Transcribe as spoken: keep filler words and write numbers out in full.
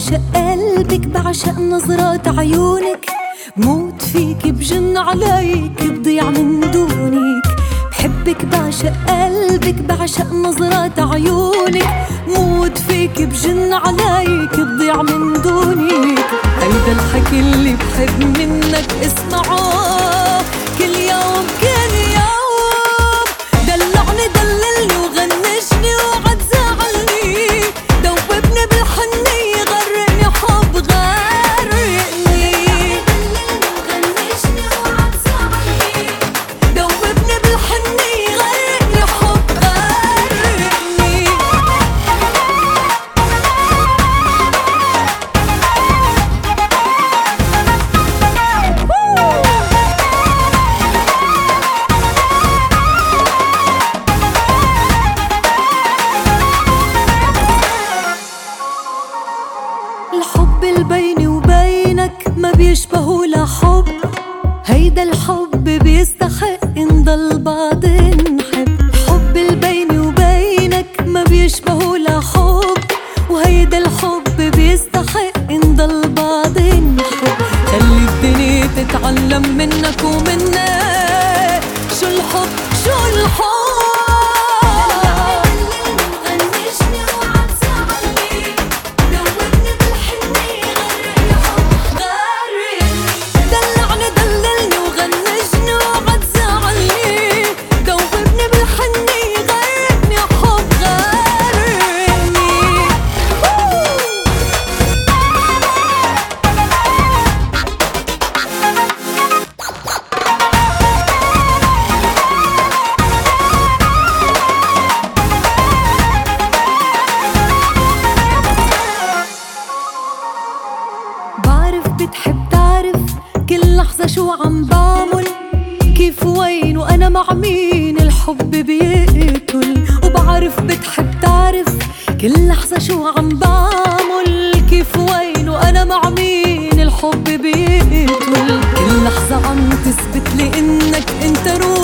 بعشق قلبك، بعشق نظرات عيونك، بموت فيك بجن عليك بضيع من دونك. بحبك بعشق قلبك، بعشق نظرات عيونك، موت فيك بجن عليك بضيع من دونك. هيدا الحكي اللي بحب منك اسمعه كل يوم كل يوم. دلعني دللني وغنشني وعد زعلني، دوبني بالحنية غرقني حب غرقني. دللني وغنشني وعد زعلني، دوبني بالحنية غرقني حب غرقني. الحب اللي بيني وبينك ما بيشبهه لا حب، هيدا الحب بيستحق نضل بعض نحب. الحب اللي بيني وبينك ما بيشبهه لا حب، وهيدا الحب بيستحق نضل بعض نحب. خلي الدنيا تتعلم منك ومنا شو الحب شو الحب. بعرف بتحب تعرف كل لحظة شو عم بعمل، كيف وين وأنا مع مين الحب بيقتل. وبعرف بتحب تعرف كل لحظة شو عم بعمل، كيف وين وأنا مع مين الحب بيقتل. كل لحظة عم تثبت لي إنك أنت روح